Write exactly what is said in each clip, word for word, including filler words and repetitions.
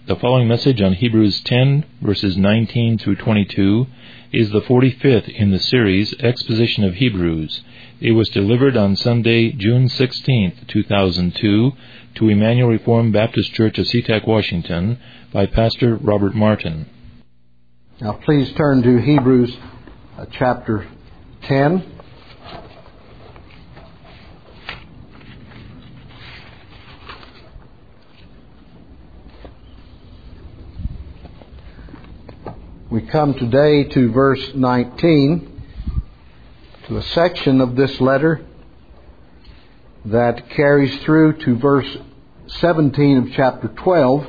The following message on Hebrews ten, verses nineteen through twenty-two, is the forty-fifth in the series Exposition of Hebrews. It was delivered on Sunday, June sixteenth, two thousand two, to Emmanuel Reformed Baptist Church of SeaTac, Washington, by Pastor Robert Martin. Now please turn to Hebrews uh, chapter ten. We come today to verse nineteen, to a section of this letter that carries through to verse seventeen of chapter twelve,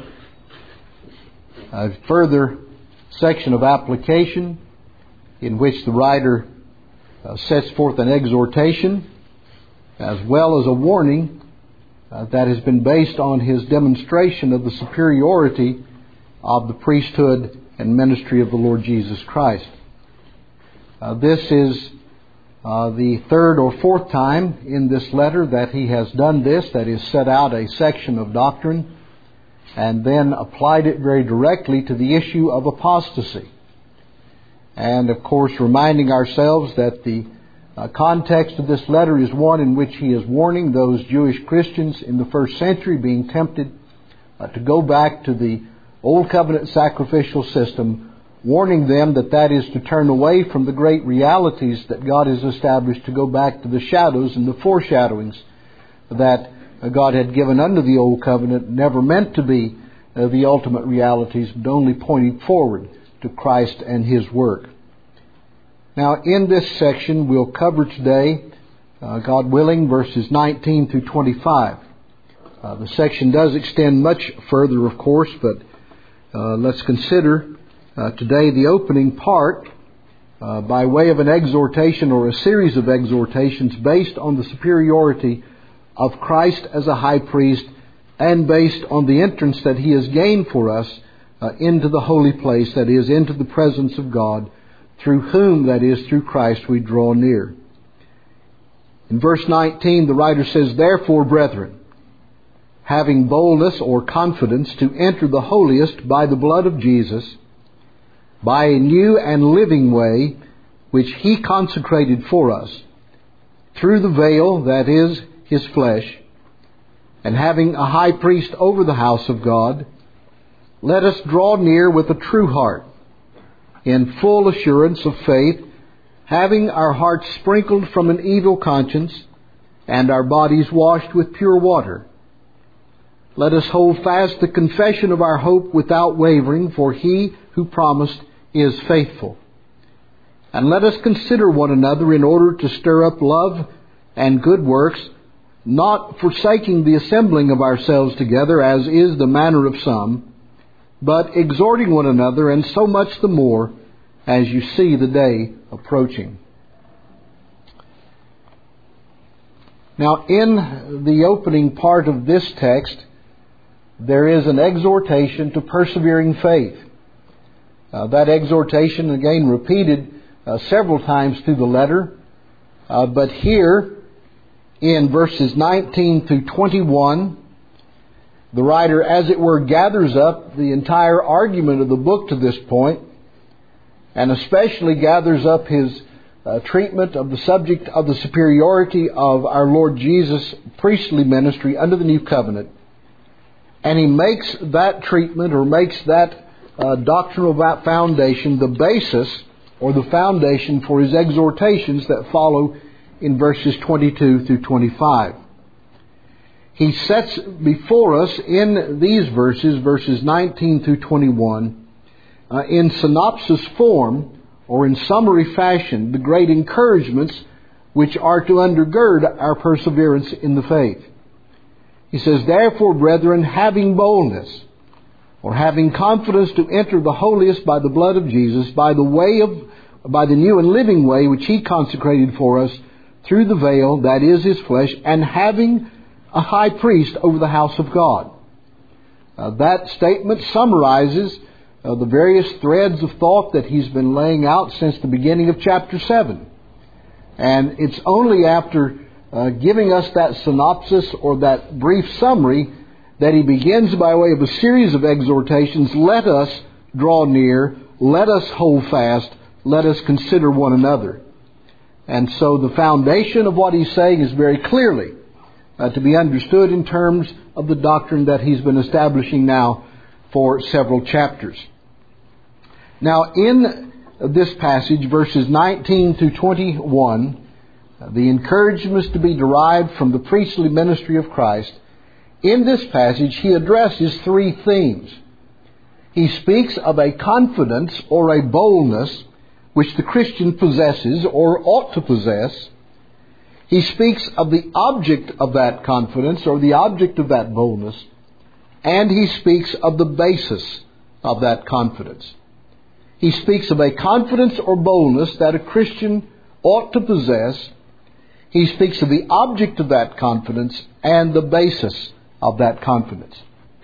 a further section of application in which the writer uh, sets forth an exhortation as well as a warning uh, that has been based on his demonstration of the superiority of the priesthood and ministry of the Lord Jesus Christ. Uh, this is uh, the third or fourth time in this letter that he has done this, that is, set out a section of doctrine and then applied it very directly to the issue of apostasy. And, of course, reminding ourselves that the uh, context of this letter is one in which he is warning those Jewish Christians in the first century being tempted uh, to go back to the Old Covenant sacrificial system, warning them that that is to turn away from the great realities that God has established, to go back to the shadows and the foreshadowings that God had given under the Old Covenant, never meant to be uh, the ultimate realities, but only pointing forward to Christ and His work. Now, in this section, we'll cover today, uh, God willing, verses nineteen through twenty-five. Uh, the section does extend much further, of course, but Uh, let's consider uh, today the opening part uh, by way of an exhortation or a series of exhortations based on the superiority of Christ as a high priest and based on the entrance that He has gained for us uh, into the holy place, that is, into the presence of God, through whom, that is, through Christ, we draw near. In verse nineteen, the writer says, "Therefore, brethren, having boldness or confidence to enter the holiest by the blood of Jesus, by a new and living way which He consecrated for us, through the veil, that is, His flesh, and having a high priest over the house of God, let us draw near with a true heart, in full assurance of faith, having our hearts sprinkled from an evil conscience, and our bodies washed with pure water. Let us hold fast the confession of our hope without wavering, for He who promised is faithful. And let us consider one another in order to stir up love and good works, not forsaking the assembling of ourselves together, as is the manner of some, but exhorting one another, and so much the more as you see the day approaching." Now, in the opening part of this text, there is an exhortation to persevering faith. Uh, that exhortation, again, repeated uh, several times through the letter. Uh, but here, in verses nineteen through twenty-one, the writer, as it were, gathers up the entire argument of the book to this point, and especially gathers up his uh, treatment of the subject of the superiority of our Lord Jesus' priestly ministry under the new covenant. And he makes that treatment, or makes that uh, doctrinal foundation, the basis or the foundation for his exhortations that follow in verses twenty-two through twenty-five. He sets before us in these verses, verses nineteen through twenty-one, uh, in synopsis form, or in summary fashion, the great encouragements which are to undergird our perseverance in the faith. He says, "Therefore, brethren, having boldness, or having confidence to enter the holiest by the blood of Jesus, by the way of, by the new and living way which He consecrated for us, through the veil, that is, His flesh, and having a high priest over the house of God." Uh, that statement summarizes uh, the various threads of thought that he's been laying out since the beginning of chapter seven. And it's only after uh, giving us that synopsis or that brief summary that he begins by way of a series of exhortations. Let us draw near, let us hold fast, let us consider one another. And so the foundation of what he's saying is very clearly uh, to be understood in terms of the doctrine that he's been establishing now for several chapters. Now, in this passage, verses nineteen through twenty-one, uh, the encouragements to be derived from the priestly ministry of Christ, in this passage he addresses three themes. He speaks of a confidence or a boldness which the Christian possesses or ought to possess. He speaks of the object of that confidence or the object of that boldness. And he speaks of the basis of that confidence. He speaks of a confidence or boldness that a Christian ought to possess. He speaks of the object of that confidence and the basis of that confidence.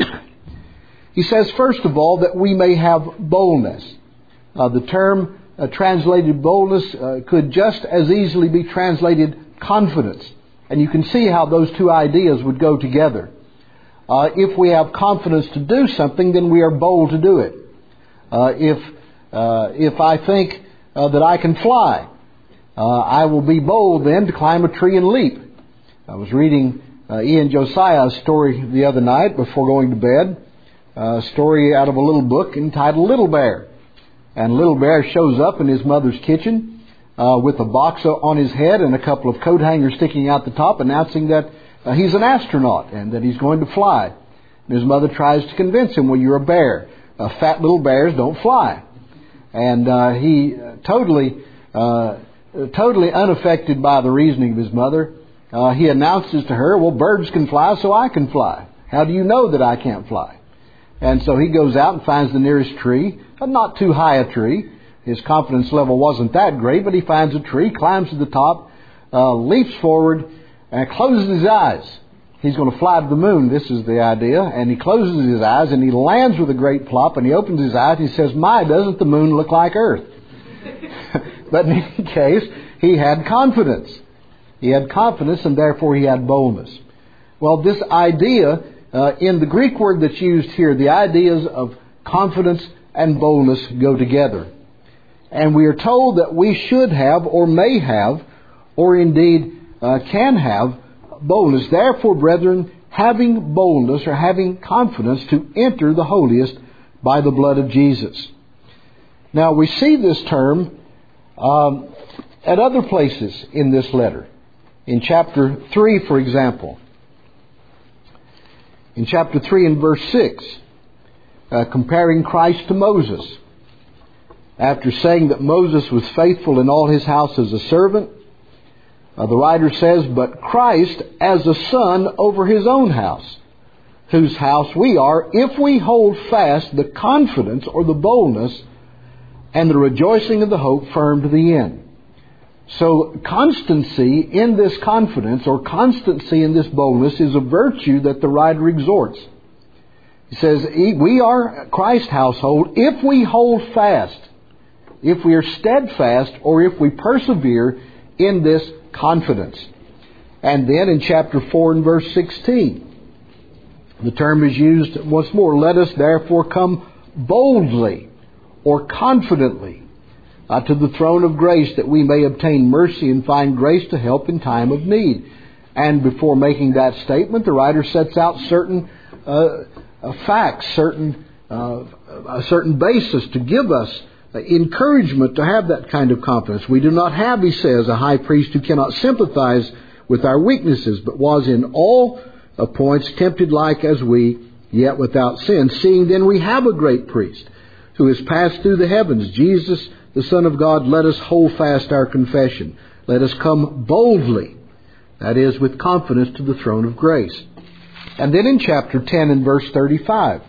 He says, first of all, that we may have boldness. Uh, the term uh, translated boldness uh, could just as easily be translated confidence. And you can see how those two ideas would go together. Uh, if we have confidence to do something, then we are bold to do it. Uh, if uh, if I think uh, that I can fly, uh, I will be bold then to climb a tree and leap. I was reading uh, Ian Josiah's story the other night before going to bed. A story out of a little book entitled Little Bear. And Little Bear shows up in his mother's kitchen uh, with a box on his head and a couple of coat hangers sticking out the top, announcing that uh, he's an astronaut and that he's going to fly. And his mother tries to convince him, well, you're a bear. Uh, fat little bears don't fly. And uh, he uh, totally, uh, totally unaffected by the reasoning of his mother, uh, he announces to her, well, birds can fly, so I can fly. How do you know that I can't fly? And so he goes out and finds the nearest tree, not too high a tree. His confidence level wasn't that great, but he finds a tree, climbs to the top, uh, leaps forward, and closes his eyes. He's going to fly to the moon, this is the idea. And he closes his eyes and he lands with a great plop and he opens his eyes and he says, my, doesn't the moon look like Earth? But in any case, he had confidence. He had confidence and therefore he had boldness. Well, this idea... Uh, in the Greek word that's used here, the ideas of confidence and boldness go together. And we are told that we should have or may have or indeed uh, can have boldness. Therefore, brethren, having boldness or having confidence to enter the holiest by the blood of Jesus. Now, we see this term um, at other places in this letter. In chapter three, for example. In chapter three and verse six, uh, comparing Christ to Moses. After saying that Moses was faithful in all his house as a servant, uh, the writer says, but Christ as a son over his own house, whose house we are, if we hold fast the confidence or the boldness and the rejoicing of the hope firm to the end. So constancy in this confidence or constancy in this boldness is a virtue that the writer exhorts. He says, we are Christ's household if we hold fast, if we are steadfast, or if we persevere in this confidence. And then in chapter four and verse sixteen, the term is used once more, let us therefore come boldly or confidently Uh, to the throne of grace that we may obtain mercy and find grace to help in time of need. And before making that statement, the writer sets out certain uh, uh, facts, certain uh, a certain basis to give us uh, encouragement to have that kind of confidence. We do not have, he says, a high priest who cannot sympathize with our weaknesses, but was in all uh, points tempted like as we, yet without sin. Seeing then we have a great priest who has passed through the heavens, Jesus, the Son of God, let us hold fast our confession. Let us come boldly, that is, with confidence, to the throne of grace. And then in chapter ten and verse thirty-five,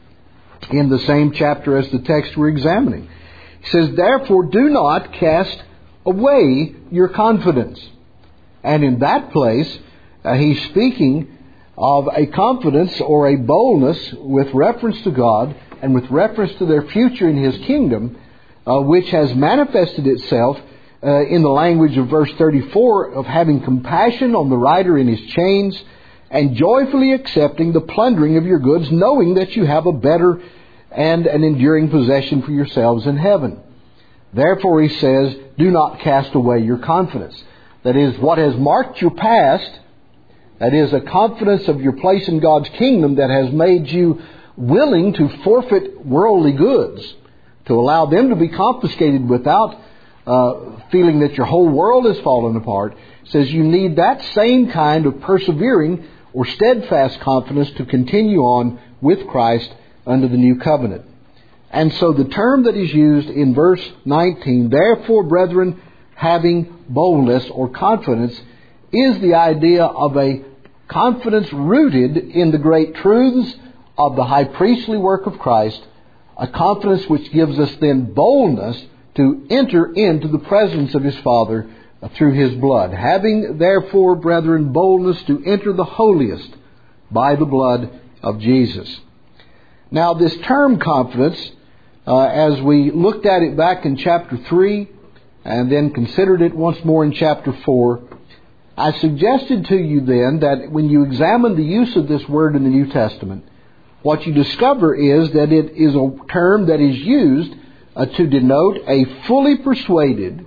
in the same chapter as the text we're examining, he says, therefore do not cast away your confidence. And in that place, uh, he's speaking of a confidence or a boldness with reference to God and with reference to their future in His kingdom, Uh, which has manifested itself uh, in the language of verse thirty-four of having compassion on the rider in his chains and joyfully accepting the plundering of your goods, knowing that you have a better and an enduring possession for yourselves in heaven. Therefore, he says, do not cast away your confidence. That is, what has marked your past, that is, a confidence of your place in God's kingdom that has made you willing to forfeit worldly goods, to allow them to be confiscated without uh, feeling that your whole world has fallen apart. It says you need that same kind of persevering or steadfast confidence to continue on with Christ under the new covenant. And so the term that is used in verse nineteen, therefore, brethren, having boldness or confidence, is the idea of a confidence rooted in the great truths of the high priestly work of Christ, a confidence which gives us then boldness to enter into the presence of His Father through His blood. Having, therefore, brethren, boldness to enter the holiest by the blood of Jesus. Now, this term confidence, uh, as we looked at it back in chapter three and then considered it once more in chapter four, I suggested to you then that when you examine the use of this word in the New Testament, what you discover is that it is a term that is used uh, to denote a fully persuaded,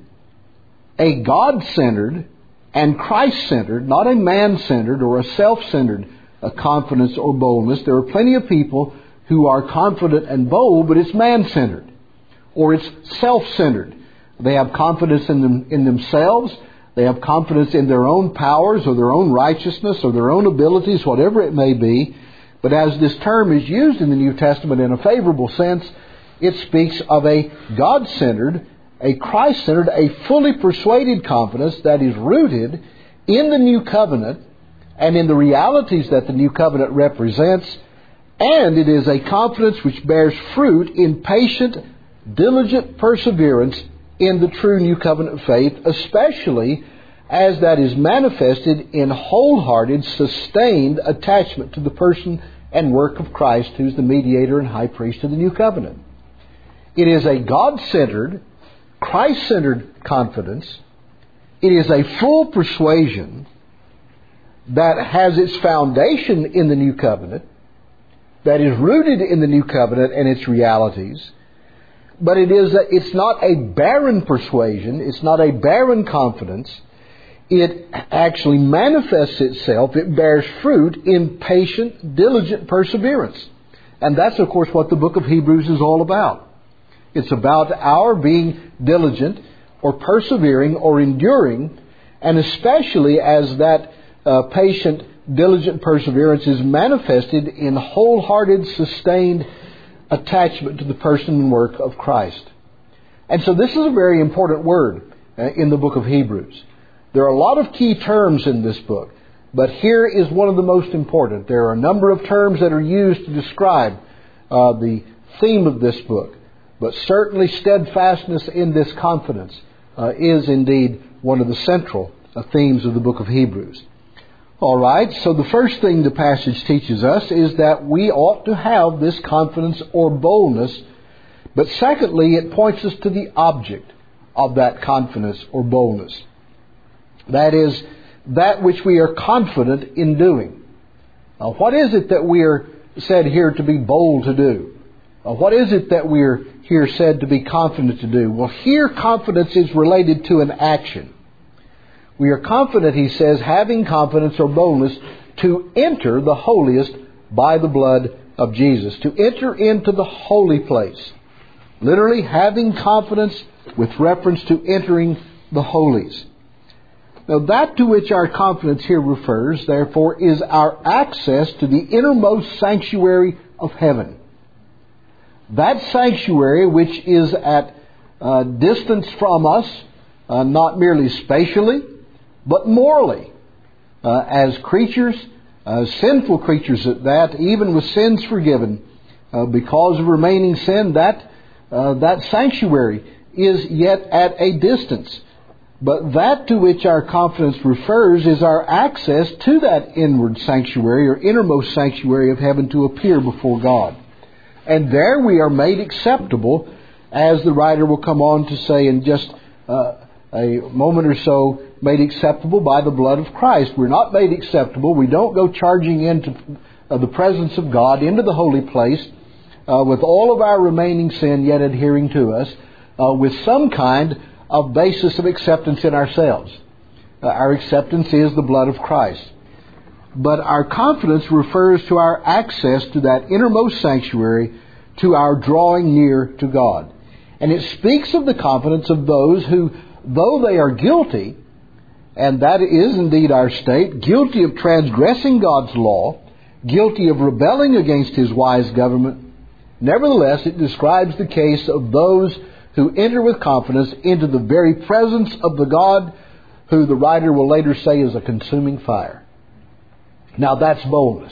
a God-centered, and Christ-centered, not a man-centered or a self-centered uh, confidence or boldness. There are plenty of people who are confident and bold, but it's man-centered or it's self-centered. They have confidence in them, in themselves. They have confidence in their own powers or their own righteousness or their own abilities, whatever it may be. But as this term is used in the New Testament in a favorable sense, it speaks of a God-centered, a Christ-centered, a fully persuaded confidence that is rooted in the New Covenant and in the realities that the New Covenant represents. And it is a confidence which bears fruit in patient, diligent perseverance in the true New Covenant faith, especially as that is manifested in wholehearted, sustained attachment to the person and work of Christ, who's the mediator and high priest of the New Covenant. It is a God-centered, Christ-centered confidence. It is a full persuasion that has its foundation in the New Covenant, that is rooted in the New Covenant and its realities. But it is a, it's not a barren persuasion. It's not a barren confidence. It actually manifests itself, it bears fruit in patient, diligent perseverance. And that's, of course, what the book of Hebrews is all about. It's about our being diligent or persevering or enduring, and especially as that uh, patient, diligent perseverance is manifested in wholehearted, sustained attachment to the person and work of Christ. And so this is a very important word uh, in the book of Hebrews. There are a lot of key terms in this book, but here is one of the most important. There are a number of terms that are used to describe uh, the theme of this book, but certainly steadfastness in this confidence uh, is indeed one of the central uh, themes of the book of Hebrews. All right, so the first thing the passage teaches us is that we ought to have this confidence or boldness, but secondly, it points us to the object of that confidence or boldness. That is, that which we are confident in doing. Now, what is it that we are said here to be bold to do? Now, what is it that we are here said to be confident to do? Well, here confidence is related to an action. We are confident, he says, having confidence or boldness to enter the holiest by the blood of Jesus. To enter into the holy place. Literally, having confidence with reference to entering the holies. Now, that to which our confidence here refers, therefore, is our access to the innermost sanctuary of heaven. That sanctuary which is at uh, distance from us, uh, not merely spatially, but morally. Uh, as creatures, uh, sinful creatures at that, even with sins forgiven, uh, because of remaining sin, that, uh, that sanctuary is yet at a distance. But that to which our confidence refers is our access to that inward sanctuary or innermost sanctuary of heaven to appear before God. And there we are made acceptable, as the writer will come on to say in just uh, a moment or so, made acceptable by the blood of Christ. We're not made acceptable. We don't go charging into uh, the presence of God, into the holy place, uh, with all of our remaining sin yet adhering to us, uh, with some kind of basis of acceptance in ourselves. Uh, our acceptance is the blood of Christ. But our confidence refers to our access to that innermost sanctuary, to our drawing near to God. And it speaks of the confidence of those who, though they are guilty, and that is indeed our state, guilty of transgressing God's law, guilty of rebelling against His wise government, nevertheless it describes the case of those who enter with confidence into the very presence of the God who the writer will later say is a consuming fire. Now that's boldness.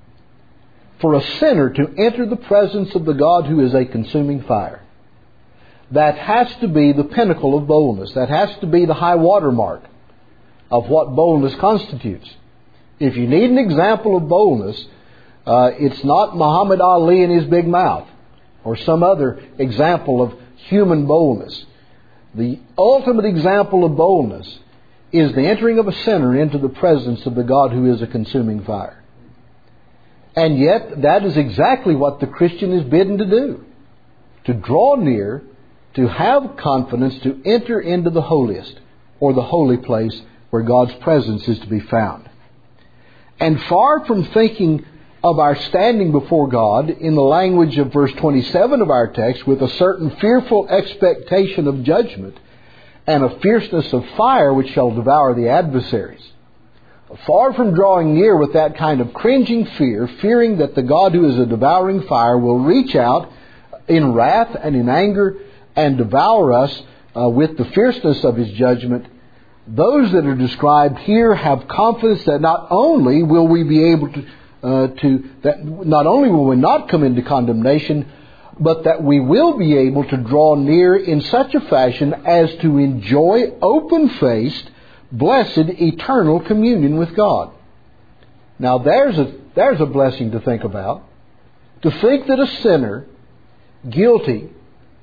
For a sinner to enter the presence of the God who is a consuming fire, that has to be the pinnacle of boldness. That has to be the high water mark of what boldness constitutes. If you need an example of boldness, uh, it's not Muhammad Ali and his big mouth, or some other example of human boldness. The ultimate example of boldness is the entering of a sinner into the presence of the God who is a consuming fire. And yet, that is exactly what the Christian is bidden to do. To draw near, to have confidence, to enter into the holiest, or the holy place where God's presence is to be found. And far from thinking of our standing before God, in the language of verse twenty-seven of our text, with a certain fearful expectation of judgment, and a fierceness of fire which shall devour the adversaries. Far from drawing near with that kind of cringing fear, fearing that the God who is a devouring fire will reach out in wrath and in anger and devour us uh, with the fierceness of His judgment, those that are described here have confidence that not only will we be able to, uh, to that not only will we not come into condemnation, but that we will be able to draw near in such a fashion as to enjoy open-faced, blessed, eternal communion with God. Now there's a, there's a blessing to think about. To think that a sinner, guilty,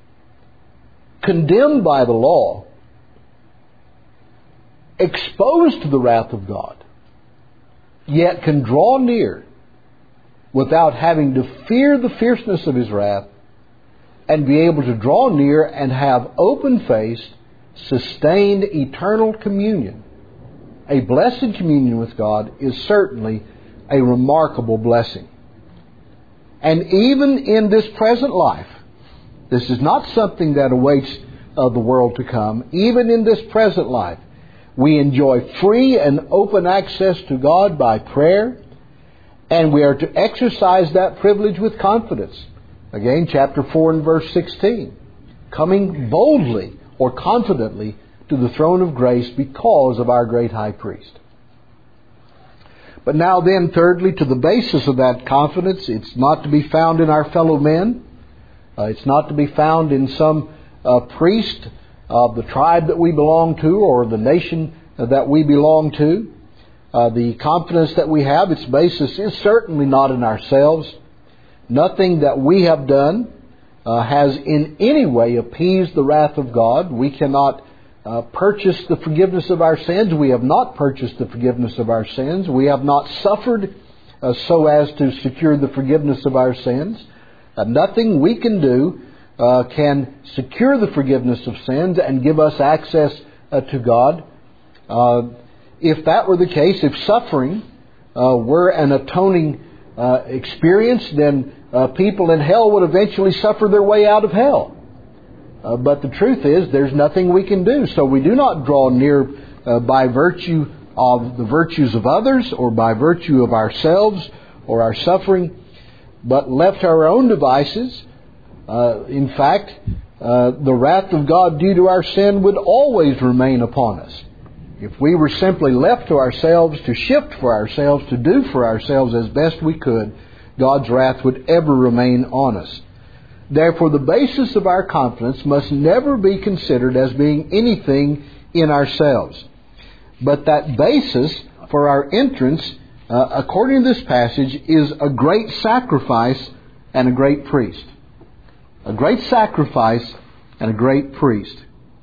condemned by the law, exposed to the wrath of God, yet can draw near without having to fear the fierceness of His wrath, and be able to draw near and have open-faced, sustained, eternal communion. A blessed communion with God is certainly a remarkable blessing. And even in this present life, this is not something that awaits uh, the world to come. Even in this present life, we enjoy free and open access to God by prayer, and we are to exercise that privilege with confidence. Again, chapter four and verse sixteen. Coming boldly or confidently to the throne of grace because of our great high priest. But now then, thirdly, to the basis of that confidence, it's not to be found in our fellow men. Uh, it's not to be found in some uh, priest of the tribe that we belong to or the nation that we belong to. Uh, the confidence that we have, its basis is certainly not in ourselves. Nothing that we have done uh, has in any way appeased the wrath of God. We cannot uh, purchase the forgiveness of our sins. We have not purchased the forgiveness of our sins. We have not suffered uh, so as to secure the forgiveness of our sins. Uh, nothing we can do uh, can secure the forgiveness of sins and give us access uh, to God. Uh, if that were the case, if suffering uh, were an atoning uh, experience, then uh, people in hell would eventually suffer their way out of hell. Uh, but the truth is, there's nothing we can do. So we do not draw near uh, by virtue of the virtues of others or by virtue of ourselves or our suffering, but left to our own devices. Uh, in fact, uh, the wrath of God due to our sin would always remain upon us. If we were simply left to ourselves, to shift for ourselves, to do for ourselves as best we could, God's wrath would ever remain on us. Therefore, the basis of our confidence must never be considered as being anything in ourselves. But that basis for our entrance, uh, according to this passage, is a great sacrifice and a great priest. A great sacrifice and a great priest.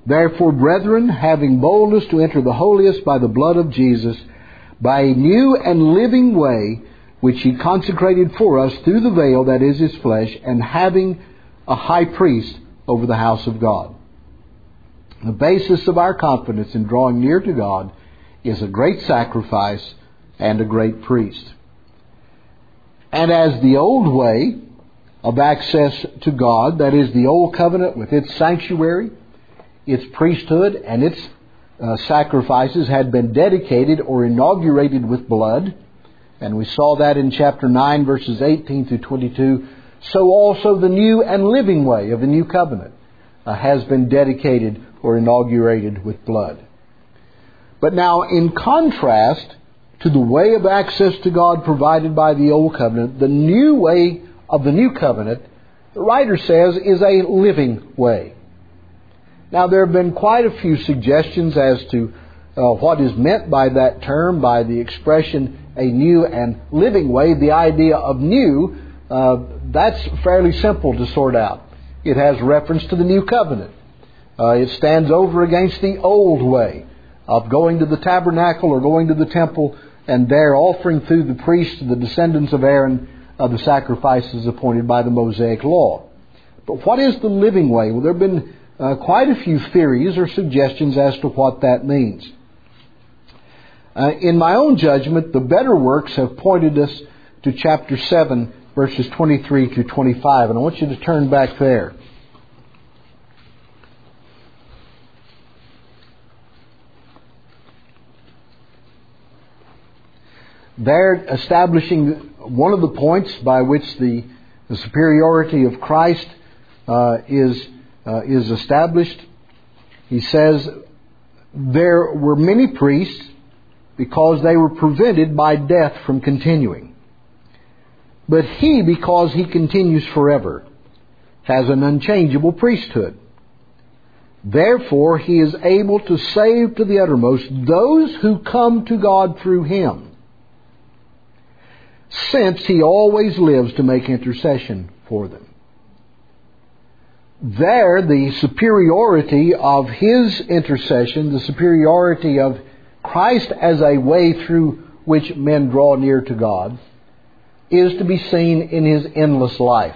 Therefore, brethren, having boldness to enter the holiest by the blood of Jesus, by a new and living way, which He consecrated for us through the veil, that is His flesh, and having a high priest over the house of God. The basis of our confidence in drawing near to God is a great sacrifice and a great priest. And as the old way of access to God, that is the old covenant with its sanctuary, its priesthood, and its uh, sacrifices had been dedicated or inaugurated with blood, and we saw that in chapter nine, verses eighteen through twenty-two, so also the new and living way of the new covenant uh, has been dedicated or inaugurated with blood. But now, in contrast to the way of access to God provided by the old covenant, the new way of the new covenant, the writer says, is a living way. Now, there have been quite a few suggestions as to uh, what is meant by that term, by the expression a new and living way. The idea of new, uh, that's fairly simple to sort out. It has reference to the new covenant. Uh, it stands over against the old way of going to the tabernacle or going to the temple and there offering through the priests, the descendants of Aaron, uh, the sacrifices appointed by the Mosaic law. But what is the living way? Well, there have been uh, quite a few theories or suggestions as to what that means. Uh, in my own judgment, the better works have pointed us to chapter seven, verses twenty-three through twenty-five. And I want you to turn back there. They're establishing one of the points by which the, the superiority of Christ uh, is uh, is established. He says, there were many priests because they were prevented by death from continuing. But He, because He continues forever, has an unchangeable priesthood. Therefore, He is able to save to the uttermost those who come to God through Him, since He always lives to make intercession for them. There, the superiority of His intercession, the superiority of Christ as a way through which men draw near to God, is to be seen in His endless life.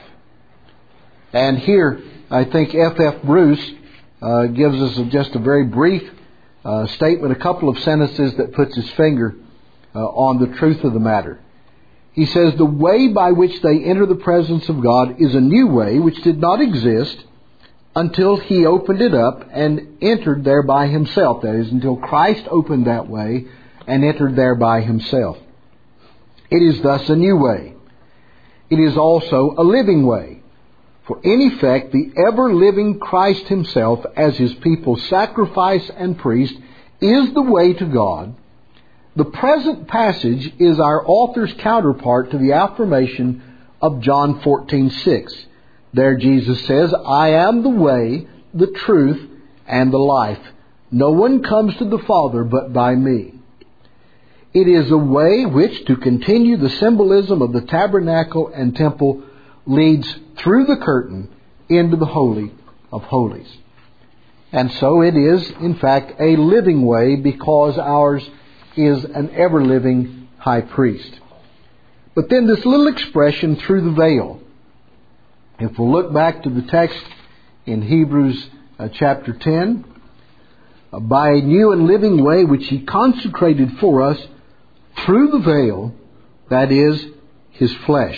And here, I think F F Bruce uh, gives us just a very brief uh, statement, a couple of sentences that puts his finger uh, on the truth of the matter. He says, the way by which they enter the presence of God is a new way which did not exist until He opened it up and entered there by Himself. That is, until Christ opened that way and entered there by Himself. It is thus a new way. It is also a living way. For in effect, the ever-living Christ Himself, as His people's sacrifice and priest, is the way to God. The present passage is our author's counterpart to the affirmation of John fourteen six. There Jesus says, I am the way, the truth, and the life. No one comes to the Father but by me. It is a way which, to continue the symbolism of the tabernacle and temple, leads through the curtain into the Holy of Holies. And so it is, in fact, a living way, because ours is an ever-living high priest. But then this little expression, through the veil. If we'll look back to the text in Hebrews uh, chapter ten, uh, by a new and living way which He consecrated for us through the veil, that is, His flesh.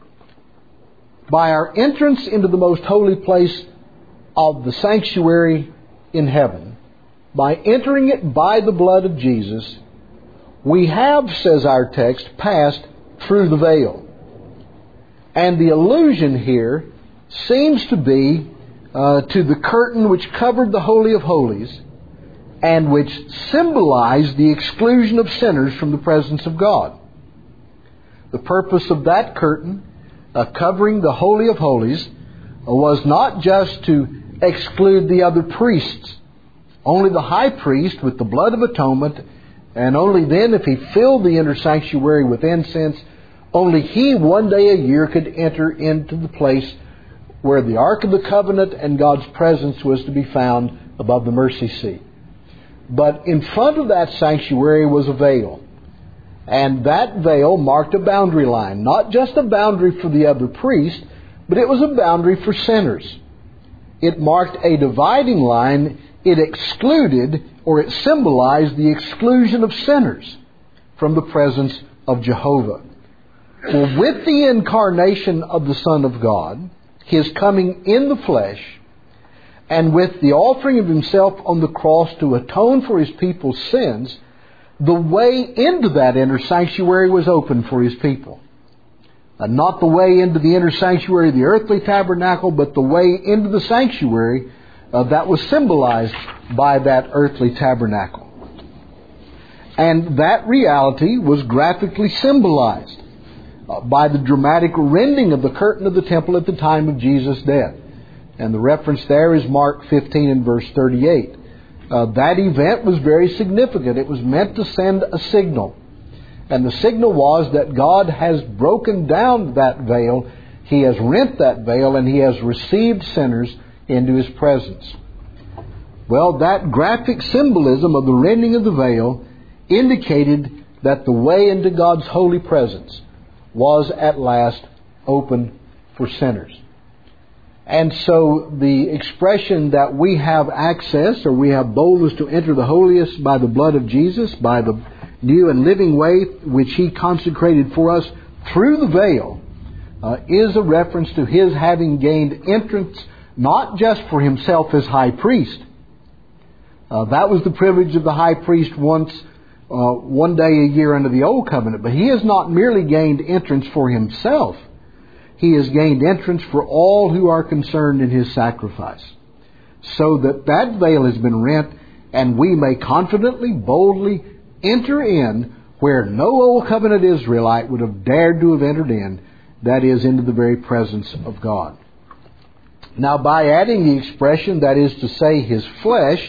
By our entrance into the most holy place of the sanctuary in heaven, by entering it by the blood of Jesus, we have, says our text, passed through the veil. And the allusion here seems to be uh, to the curtain which covered the Holy of Holies and which symbolized the exclusion of sinners from the presence of God. The purpose of that curtain uh, covering the Holy of Holies uh, was not just to exclude the other priests. Only the high priest with the blood of atonement, and only then, if he filled the inner sanctuary with incense, only he one day a year could enter into the place where the Ark of the Covenant and God's presence was to be found above the mercy seat. But in front of that sanctuary was a veil. And that veil marked a boundary line. Not just a boundary for the other priests, but it was a boundary for sinners. It marked a dividing line. It excluded, or it symbolized the exclusion of sinners from the presence of Jehovah. For with the incarnation of the Son of God, His coming in the flesh, and with the offering of Himself on the cross to atone for His people's sins, the way into that inner sanctuary was open for His people. Uh, not the way into the inner sanctuary of the earthly tabernacle, but the way into the sanctuary uh, that was symbolized by that earthly tabernacle. And that reality was graphically symbolized uh, by the dramatic rending of the curtain of the temple at the time of Jesus' death. And the reference there is Mark fifteen and verse thirty-eight. Uh, that event was very significant. It was meant to send a signal. And the signal was that God has broken down that veil. He has rent that veil, and He has received sinners into His presence. Well, that graphic symbolism of the rending of the veil indicated that the way into God's holy presence was at last open for sinners. And so the expression that we have access, or we have boldness to enter the holiest by the blood of Jesus, by the new and living way which He consecrated for us through the veil, uh, is a reference to His having gained entrance not just for Himself as high priest. Uh, that was the privilege of the high priest once, uh, one day a year under the Old Covenant. But He has not merely gained entrance for Himself. He has gained entrance for all who are concerned in His sacrifice. So that that veil has been rent, and we may confidently, boldly enter in where no Old Covenant Israelite would have dared to have entered in, that is, into the very presence of God. Now, by adding the expression, that is to say, His flesh,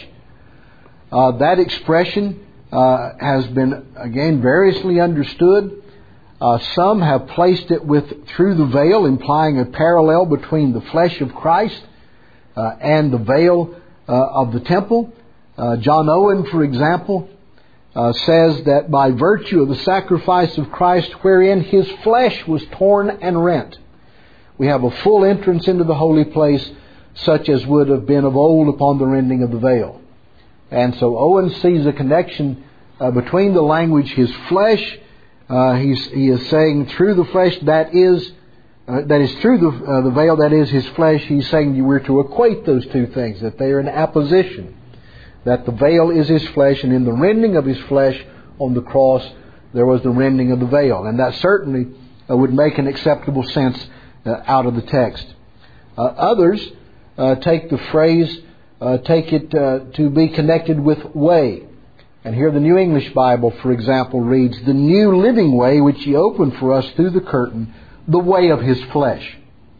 uh, that expression uh, has been, again, variously understood. Uh, some have placed it with through the veil, implying a parallel between the flesh of Christ uh, and the veil uh, of the temple. Uh, John Owen, for example, uh, says that by virtue of the sacrifice of Christ, wherein His flesh was torn and rent, we have a full entrance into the holy place, such as would have been of old upon the rending of the veil. And so Owen sees a connection uh, between the language His flesh. Uh, he's, he is saying through the flesh, that is, uh, that is through the, uh, the veil, that is His flesh. He's saying you were to equate those two things, that they are in apposition. That the veil is His flesh, and in the rending of His flesh on the cross, there was the rending of the veil. And that certainly uh, would make an acceptable sense uh, out of the text. Uh, others uh, take the phrase, uh, take it uh, to be connected with way. And here the New English Bible, for example, reads, the new living way which He opened for us through the curtain, the way of His flesh.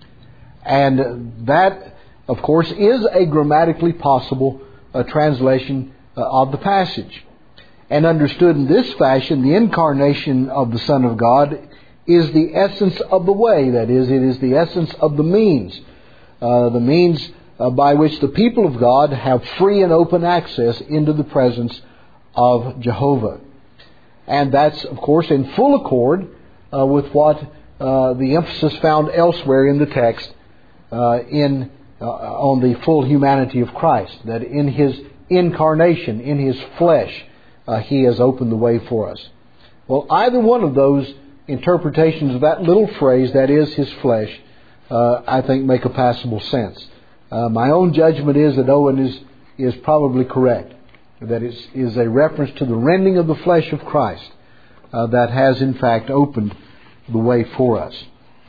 And that, of course, is a grammatically possible uh, translation uh, of the passage. And understood in this fashion, the incarnation of the Son of God is the essence of the way. That is, it is the essence of the means. Uh, the means uh, by which the people of God have free and open access into the presence of Jehovah. And that's, of course, in full accord uh, with what uh, the emphasis found elsewhere in the text uh, in uh, on the full humanity of Christ. That in His incarnation, in His flesh, uh, He has opened the way for us. Well, either one of those interpretations of that little phrase, that is His flesh, uh, I think make a passable sense. Uh, my own judgment is that Owen is, is probably correct. That is, is a reference to the rending of the flesh of Christ uh, that has in fact opened the way for us.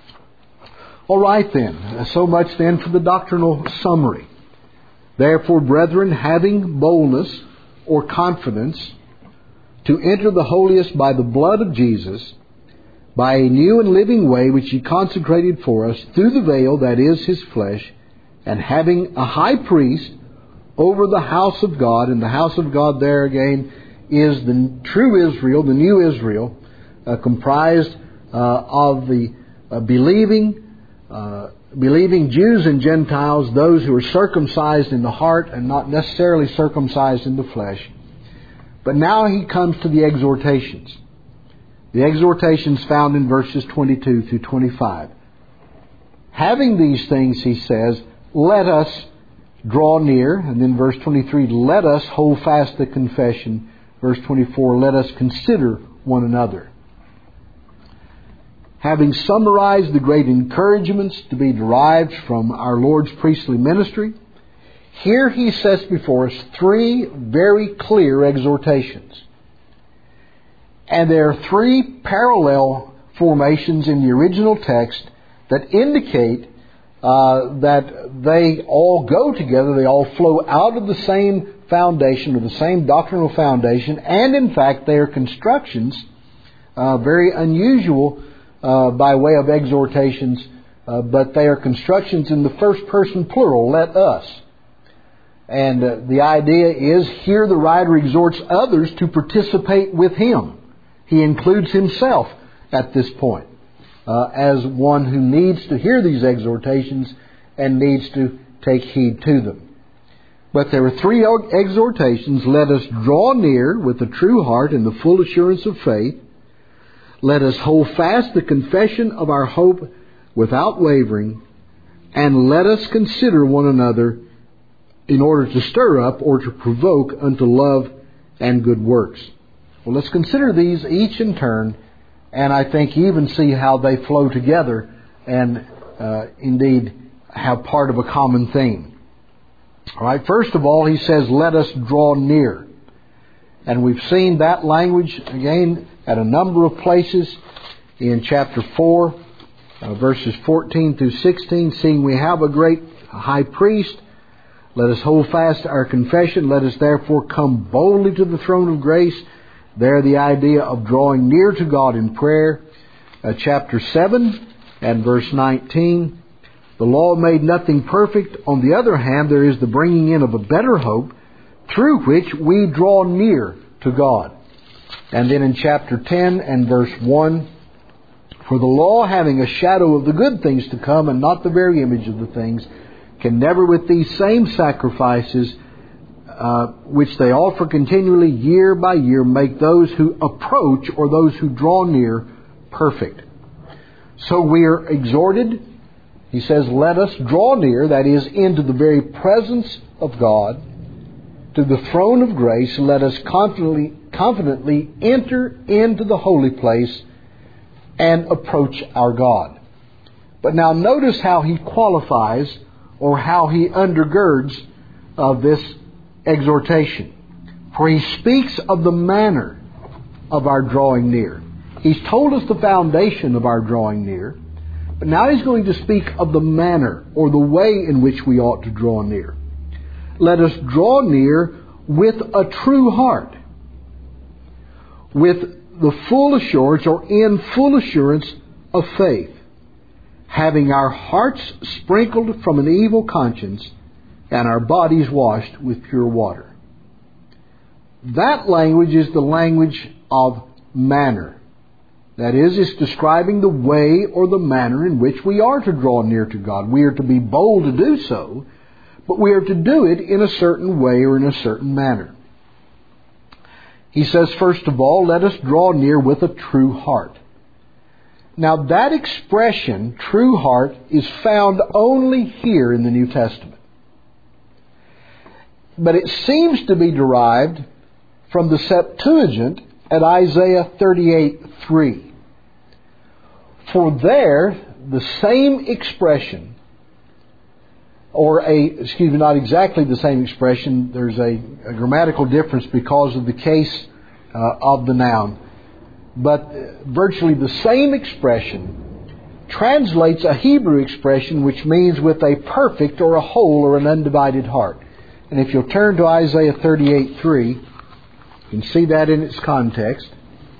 All right then, so much then for the doctrinal summary. Therefore, brethren, having boldness or confidence to enter the holiest by the blood of Jesus, by a new and living way which He consecrated for us through the veil, that is His flesh, and having a high priest over the house of God, and the house of God there again is the true Israel, the new Israel, uh, comprised uh, of the uh, believing, uh, believing Jews and Gentiles, those who are circumcised in the heart and not necessarily circumcised in the flesh. But now he comes to the exhortations. The exhortations found in verses twenty-two through twenty-five. Having these things, he says, let us draw near. And then verse twenty-three, let us hold fast the confession. Verse twenty-four, let us consider one another. Having summarized the great encouragements to be derived from our Lord's priestly ministry, here he sets before us three very clear exhortations. And there are three parallel formations in the original text that indicate uh, that they all go together, they all flow out of the same foundation, or the same doctrinal foundation, and in fact they are constructions, uh, very unusual uh, by way of exhortations, uh, but they are constructions in the first person plural, let us. And uh, the idea is, here the writer exhorts others to participate with him. He includes himself at this point uh, as one who needs to hear these exhortations and needs to take heed to them. But there are three exhortations. Let us draw near with a true heart in the full assurance of faith. Let us hold fast the confession of our hope without wavering. And let us consider one another in order to stir up or to provoke unto love and good works. Well, let's consider these each in turn, and I think even see how they flow together and uh, indeed have part of a common theme. All right, first of all, he says, let us draw near. And we've seen that language again at a number of places in chapter four, uh, verses fourteen through sixteen, seeing we have a great high priest. Let us hold fast our confession. Let us therefore come boldly to the throne of grace. There the idea of drawing near to God in prayer. Uh, chapter seven and verse nineteen. The law made nothing perfect. On the other hand, there is the bringing in of a better hope, through which we draw near to God. And then in chapter ten and verse one, for the law, having a shadow of the good things to come and not the very image of the things, can never with these same sacrifices, uh, which they offer continually year by year, make those who approach or those who draw near perfect. So we are exhorted, he says, let us draw near, that is, into the very presence of God, to the throne of grace, and let us confidently, confidently enter into the holy place and approach our God. But now notice how he qualifies or how he undergirds uh, this exhortation. For he speaks of the manner of our drawing near. He's told us the foundation of our drawing near, but now he's going to speak of the manner or the way in which we ought to draw near. Let us draw near with a true heart, with the full assurance or in full assurance of faith, having our hearts sprinkled from an evil conscience and our bodies washed with pure water. That language is the language of manner. That is, it's describing the way or the manner in which we are to draw near to God. We are to be bold to do so, but we are to do it in a certain way or in a certain manner. He says, first of all, let us draw near with a true heart. Now that expression, true heart, is found only here in the New Testament. But it seems to be derived from the Septuagint at Isaiah thirty-eight three. For there, the same expression, or a, excuse me, not exactly the same expression, there's a, a grammatical difference because of the case uh, of the noun. But virtually the same expression translates a Hebrew expression which means with a perfect or a whole or an undivided heart. And if you'll turn to Isaiah thirty-eight three, you can see that in its context.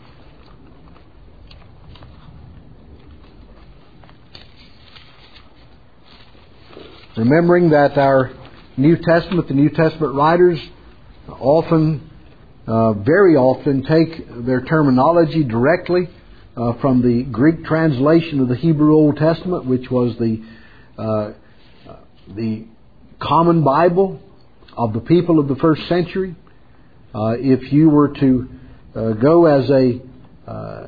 Remembering that our New Testament, the New Testament writers often, uh, very often take their terminology directly uh, from the Greek translation of the Hebrew Old Testament, which was the uh, the common Bible of the people of the first century. Uh, if you were to uh, go as a, uh,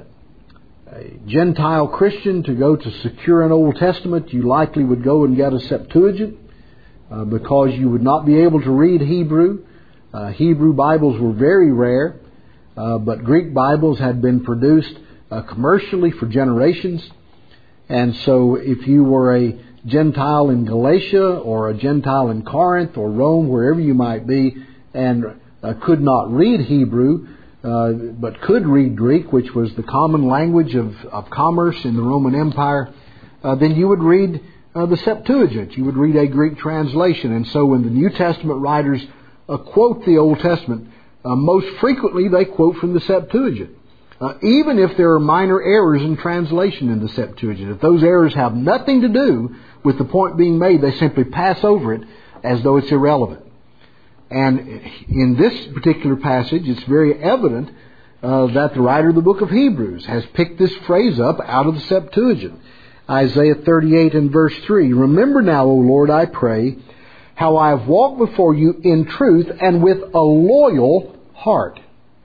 a Gentile Christian to go to secure an Old Testament, you likely would go and get a Septuagint uh, because you would not be able to read Hebrew. Uh, Hebrew Bibles were very rare, uh, but Greek Bibles had been produced uh, commercially for generations. And so if you were a Gentile in Galatia or a Gentile in Corinth or Rome, wherever you might be, and uh, could not read Hebrew, uh, but could read Greek, which was the common language of, of commerce in the Roman Empire, uh, then you would read uh, the Septuagint. You would read a Greek translation. And so when the New Testament writers uh, quote the Old Testament, uh, most frequently they quote from the Septuagint. Uh, even if there are minor errors in translation in the Septuagint. If those errors have nothing to do with the point being made, they simply pass over it as though it's irrelevant. And in this particular passage, it's very evident uh, that the writer of the book of Hebrews has picked this phrase up out of the Septuagint. Isaiah thirty-eight and verse three, "Remember now, O Lord, I pray, how I have walked before you in truth and with a loyal heart."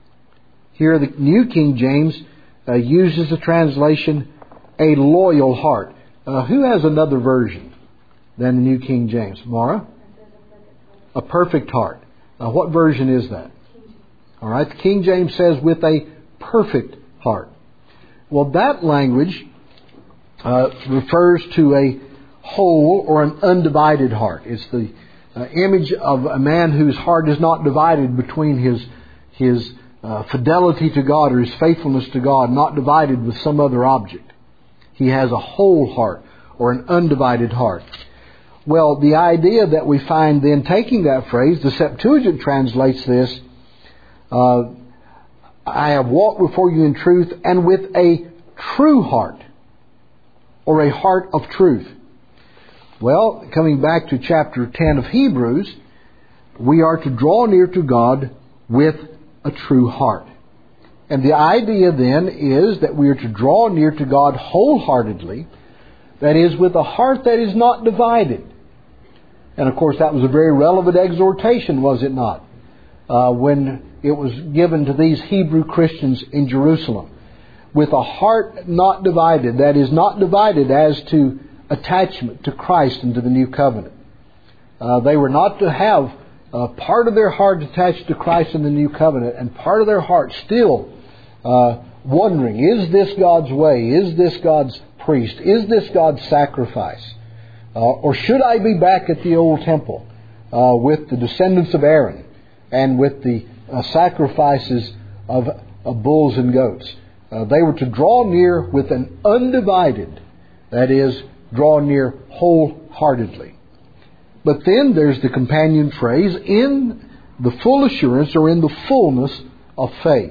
Here the New King James uh, uses the translation, "a loyal heart." Uh, who has another version than the New King James? Maura? A perfect heart. Uh, what version is that? All right. The King James says with a perfect heart. Well, that language uh, refers to a whole or an undivided heart. It's the uh, image of a man whose heart is not divided between his his uh, fidelity to God or his faithfulness to God, not divided with some other object. He has a whole heart or an undivided heart. Well, the idea that we find then taking that phrase, the Septuagint translates this, uh, I have walked before you in truth and with a true heart, or a heart of truth. Well, coming back to chapter ten of Hebrews, we are to draw near to God with a true heart. And the idea then is that we are to draw near to God wholeheartedly, that is, with a heart that is not divided. And of course that was a very relevant exhortation, was it not? Uh, when it was given to these Hebrew Christians in Jerusalem. With a heart not divided, that is, not divided as to attachment to Christ and to the new covenant. Uh, they were not to have uh, part of their heart attached to Christ and the new covenant, and part of their heart still uh, wondering, is this God's way? Is this God's priest? Is this God's sacrifice? Uh, or should I be back at the old temple uh, with the descendants of Aaron and with the uh, sacrifices of, of bulls and goats? Uh, they were to draw near with an undivided, that is, draw near wholeheartedly. But then there's the companion phrase, in the full assurance or in the fullness of faith.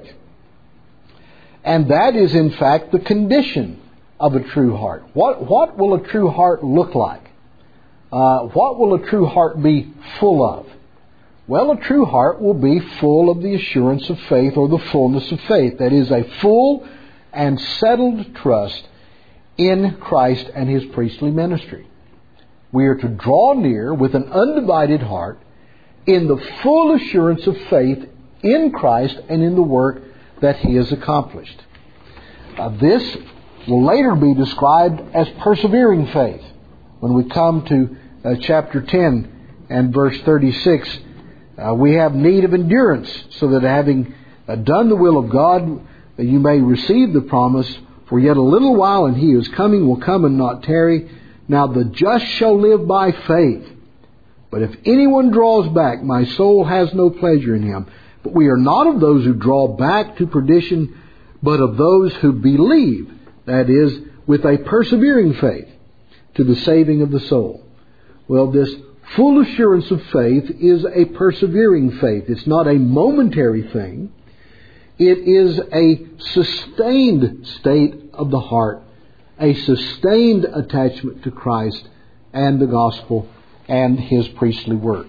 And that is in fact the condition of a true heart. What, what will a true heart look like? Uh, what will a true heart be full of? Well, a true heart will be full of the assurance of faith or the fullness of faith. That is, a full and settled trust in Christ and His priestly ministry. We are to draw near with an undivided heart in the full assurance of faith in Christ and in the work that He has accomplished. Uh, this will later be described as persevering faith. When we come to uh, chapter ten and verse thirty-six, uh, we have need of endurance, so that having uh, done the will of God, uh, you may receive the promise. For yet a little while, and He who is coming will come and not tarry. Now the just shall live by faith. But if anyone draws back, my soul has no pleasure in him. But we are not of those who draw back to perdition, but of those who believe, that is, with a persevering faith, to the saving of the soul. Well, this full assurance of faith is a persevering faith. It's not a momentary thing. It is a sustained state of the heart, a sustained attachment to Christ and the gospel and His priestly work.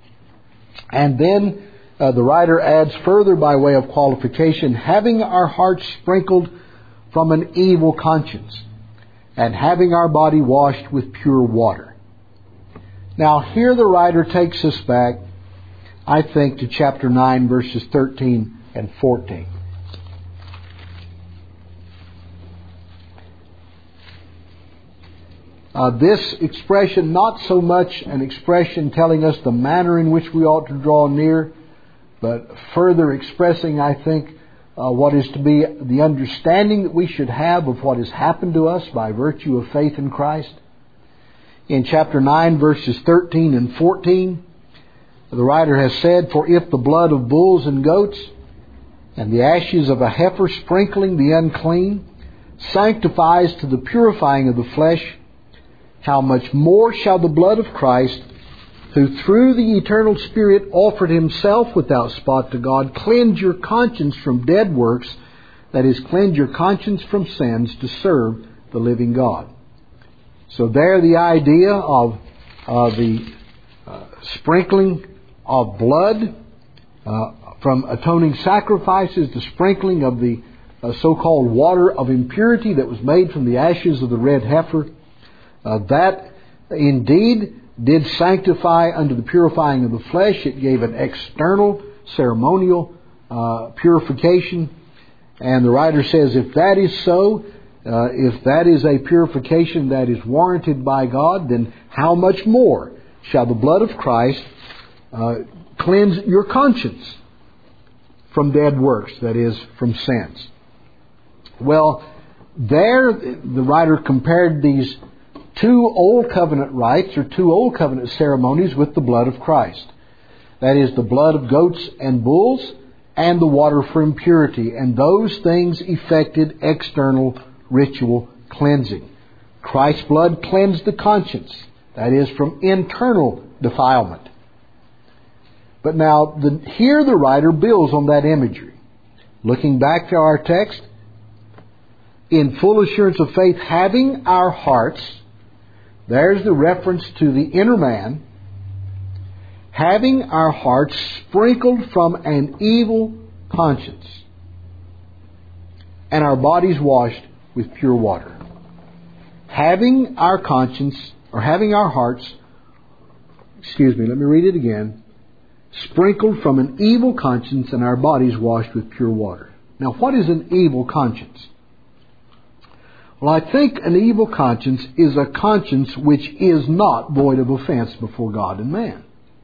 And then uh, the writer adds further by way of qualification, having our hearts sprinkled from an evil conscience, and having our body washed with pure water. Now here the writer takes us back, I think, to chapter nine, verses thirteen and fourteen. Uh, this expression, not so much an expression telling us the manner in which we ought to draw near, but further expressing, I think, uh, what is to be the understanding that we should have of what has happened to us by virtue of faith in Christ. In chapter nine, verses thirteen and fourteen, the writer has said, "For if the blood of bulls and goats and the ashes of a heifer sprinkling the unclean sanctifies to the purifying of the flesh, how much more shall the blood of Christ, who through the eternal Spirit offered Himself without spot to God, cleanse your conscience from dead works, that is, cleanse your conscience from sins to serve the living God." So there the idea of uh, the uh, sprinkling of blood uh, from atoning sacrifices, the sprinkling of the uh, so-called water of impurity that was made from the ashes of the red heifer, Uh, that indeed did sanctify unto the purifying of the flesh. It gave an external ceremonial uh, purification. And the writer says, if that is so, uh, if that is a purification that is warranted by God, then how much more shall the blood of Christ uh, cleanse your conscience from dead works, that is, from sins? Well, there the writer compared these two Old Covenant rites or two Old Covenant ceremonies with the blood of Christ. That is, the blood of goats and bulls and the water for impurity. And those things effected external ritual cleansing. Christ's blood cleansed the conscience. That is, from internal defilement. But now, the, here the writer builds on that imagery. Looking back to our text, in full assurance of faith, having our hearts, there's the reference to the inner man, having our hearts sprinkled from an evil conscience, and our bodies washed with pure water. Having our conscience, or having our hearts, excuse me, let me read it again, sprinkled from an evil conscience, and our bodies washed with pure water. Now, what is an evil conscience? Well, I think an evil conscience is a conscience which is not void of offense before God and man.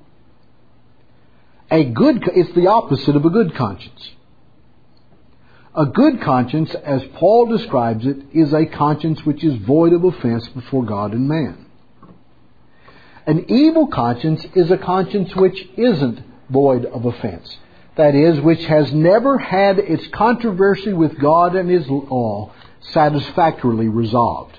A good, it's the opposite of a good conscience. A good conscience, as Paul describes it, is a conscience which is void of offense before God and man. An evil conscience is a conscience which isn't void of offense. That is, which has never had its controversy with God and His law satisfactorily resolved.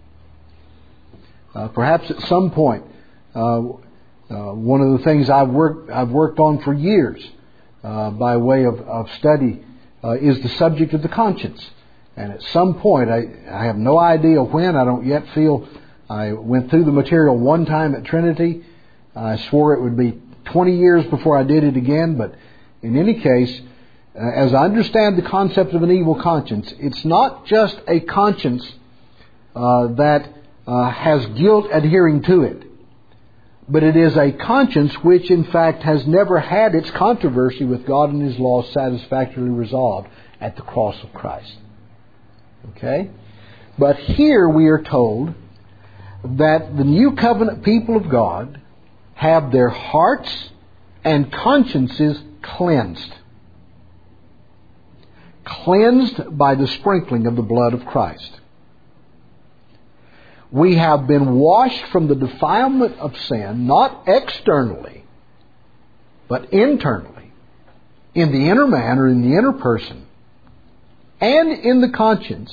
Uh, perhaps at some point, uh, uh, one of the things I've worked I've worked on for years, uh, by way of, of study, uh, is the subject of the conscience. And at some point, I, I have no idea when. I don't yet feel. I went through the material one time at Trinity. I swore it would be twenty years before I did it again. But in any case, Uh, as I understand the concept of an evil conscience, it's not just a conscience uh, that uh, has guilt adhering to it, but it is a conscience which in fact has never had its controversy with God and His law satisfactorily resolved at the cross of Christ. Okay? But here we are told that the new covenant people of God have their hearts and consciences cleansed. Cleansed by the sprinkling of the blood of Christ. We have been washed from the defilement of sin, not externally, but internally, in the inner man or in the inner person, and in the conscience,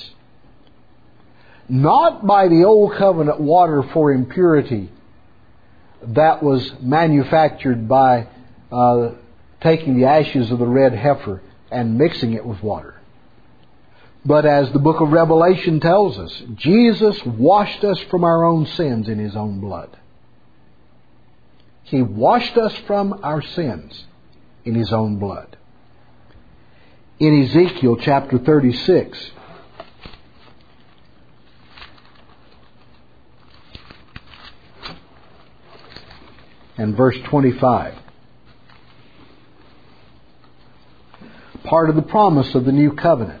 not by the old covenant water for impurity that was manufactured by uh, taking the ashes of the red heifer and mixing it with water. But as the book of Revelation tells us, Jesus washed us from our own sins in His own blood. He washed us from our sins in His own blood. In Ezekiel chapter thirty-six, and verse twenty-five. Part of the promise of the new covenant.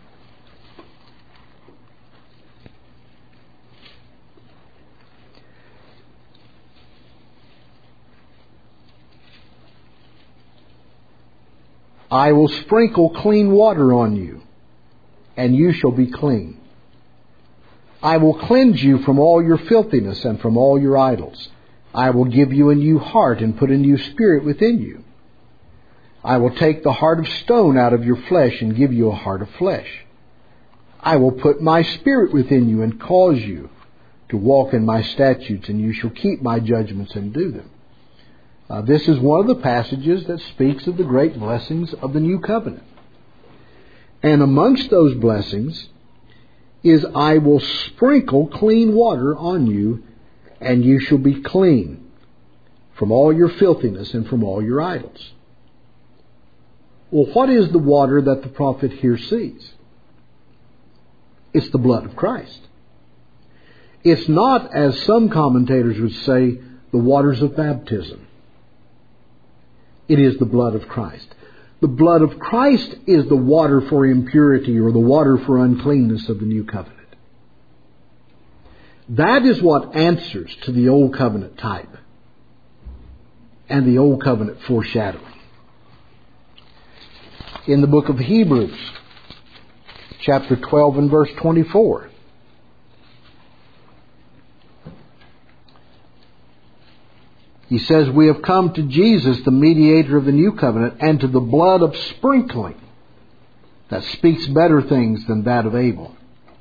I will sprinkle clean water on you, and you shall be clean. I will cleanse you from all your filthiness and from all your idols. I will give you a new heart and put a new spirit within you. I will take the heart of stone out of your flesh and give you a heart of flesh. I will put my spirit within you and cause you to walk in my statutes, and you shall keep my judgments and do them. Uh, this is one of the passages that speaks of the great blessings of the new covenant. And amongst those blessings is, I will sprinkle clean water on you, and you shall be clean from all your filthiness and from all your idols. Well, what is the water that the prophet here sees? It's the blood of Christ. It's not, as some commentators would say, the waters of baptism. It is the blood of Christ. The blood of Christ is the water for impurity, or the water for uncleanness of the new covenant. That is what answers to the old covenant type and the old covenant foreshadowing. In the book of Hebrews, chapter twelve and verse twenty-four, he says, we have come to Jesus, the mediator of the new covenant, and to the blood of sprinkling that speaks better things than that of Abel.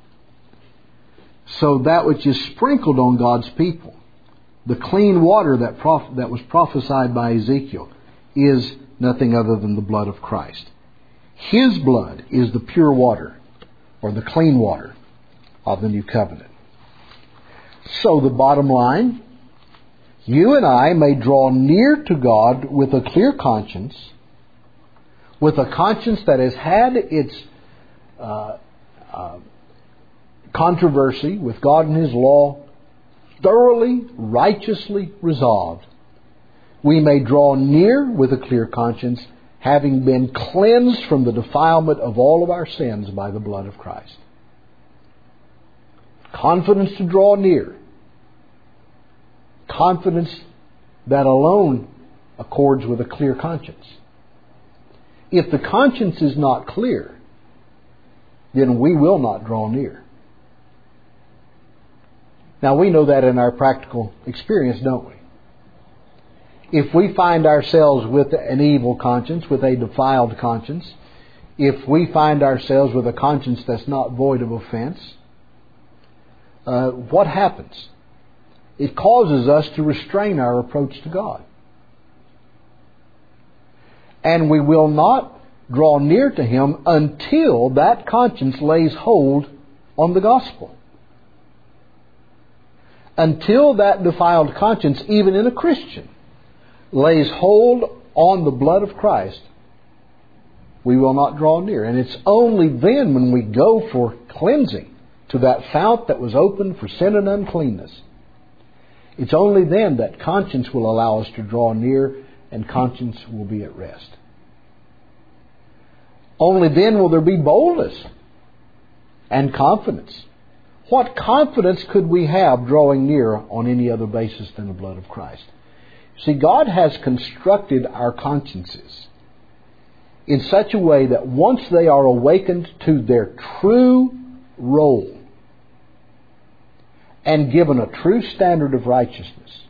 So that which is sprinkled on God's people, the clean water that, prof- that was prophesied by Ezekiel, is nothing other than the blood of Christ. His blood is the pure water, or the clean water of the new covenant. So the bottom line, you and I may draw near to God with a clear conscience, with a conscience that has had its uh, uh, controversy with God and His law thoroughly, righteously resolved. We may draw near with a clear conscience, having been cleansed from the defilement of all of our sins by the blood of Christ. Confidence to draw near. Confidence that alone accords with a clear conscience. If the conscience is not clear, then we will not draw near. Now, we know that in our practical experience, don't we? If we find ourselves with an evil conscience, with a defiled conscience, if we find ourselves with a conscience that's not void of offense, uh, what happens? It causes us to restrain our approach to God. And we will not draw near to Him until that conscience lays hold on the gospel. Until that defiled conscience, even in a Christian, lays hold on the blood of Christ, we will not draw near. And it's only then, when we go for cleansing to that fount that was opened for sin and uncleanness, it's only then that conscience will allow us to draw near, and conscience will be at rest. Only then will there be boldness and confidence. What confidence could we have drawing near on any other basis than the blood of Christ? See, God has constructed our consciences in such a way that once they are awakened to their true role and given a true standard of righteousness,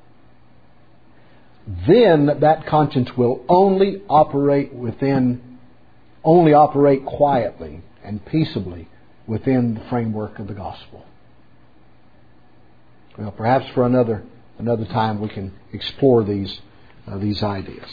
then that conscience will only operate within, only operate quietly and peaceably within the framework of the gospel. Well, perhaps for another another time we can explore these uh, these ideas.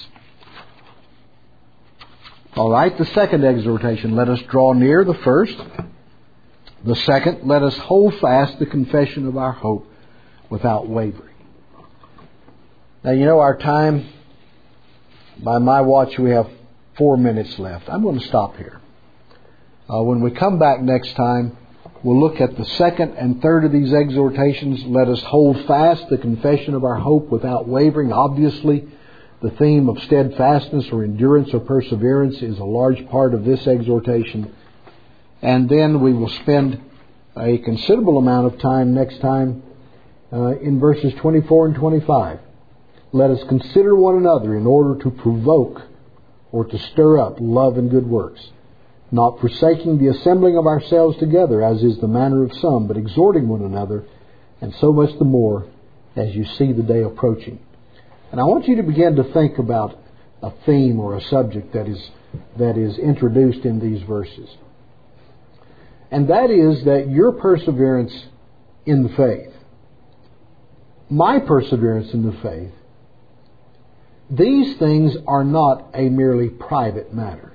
All right, the second exhortation, let us draw near. The first. The second, let us hold fast the confession of our hope without wavering. Now, you know, our time, by my watch, we have four minutes left. I'm going to stop here. Uh, when we come back next time, We'll look at the second and third of these exhortations. Let us hold fast the confession of our hope without wavering. Obviously, the theme of steadfastness or endurance or perseverance is a large part of this exhortation. And then we will spend a considerable amount of time next time uh, in verses twenty-four and twenty-five. Let us consider one another in order to provoke or to stir up love and good works, not forsaking the assembling of ourselves together, as is the manner of some, but exhorting one another, and so much the more as you see the day approaching. And I want you to begin to think about a theme or a subject that is that is introduced in these verses. And that is that your perseverance in the faith, my perseverance in the faith, these things are not a merely private matter.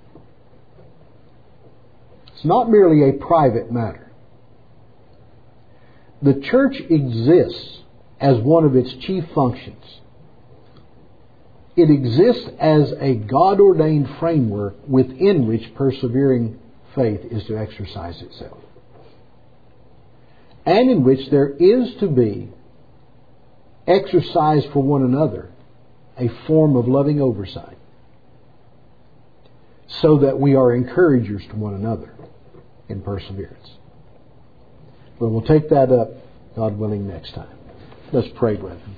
It's not merely a private matter. The church exists as one of its chief functions. It exists as a God-ordained framework within which persevering faith is to exercise itself, and in which there is to be exercise for one another, a form of loving oversight, so that we are encouragers to one another in perseverance. But we'll take that up, God willing, next time. Let's pray, brethren.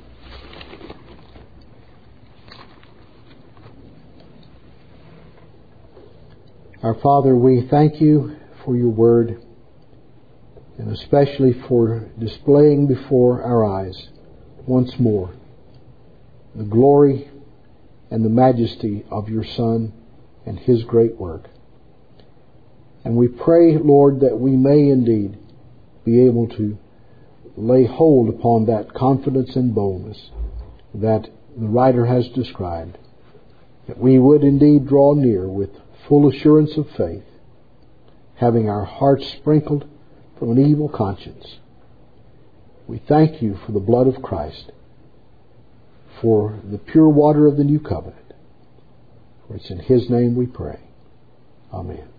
Our Father, we thank you for your word, and especially for displaying before our eyes once more the glory and the majesty of your Son and his great work. And we pray, Lord, that we may indeed be able to lay hold upon that confidence and boldness that the writer has described, that we would indeed draw near with full assurance of faith, having our hearts sprinkled from an evil conscience. We thank you for the blood of Christ, for the pure water of the new covenant. For it's in his name we pray. Amen.